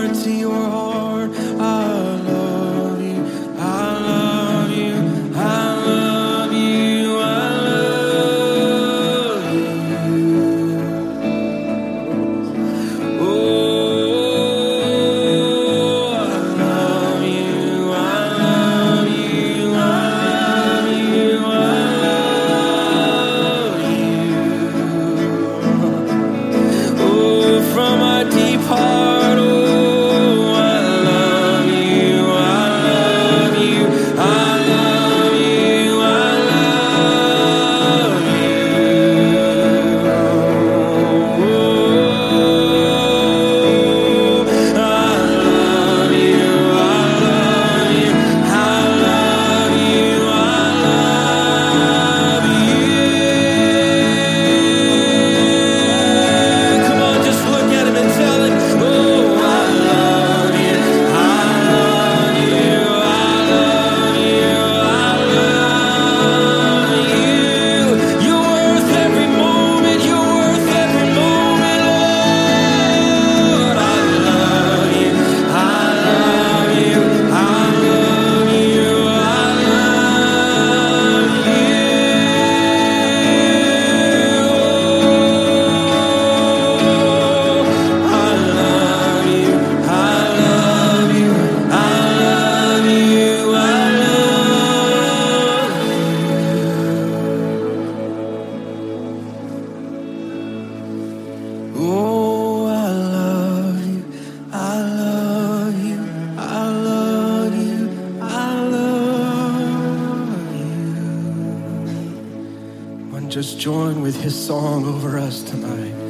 heart to your heart. I love you, I love you, I love you, I love you. Oh, I love you, I love you, I love you, I love you. Oh, from my deep heart, oh, I love you, I love you, I love you, I love you. Oh, I love you, I love you, I love you, I love you. Come on, just look at him and tell him, oh, I love you, I love you, I love you, I love you. You're worth every moment, you're worth every moment, Lord. I love you, I love you, I love you, I love you. I love you, I love you, I love you, I love you. Oh, I love you, I love you, I love you, I love you. One just join with his song over us tonight.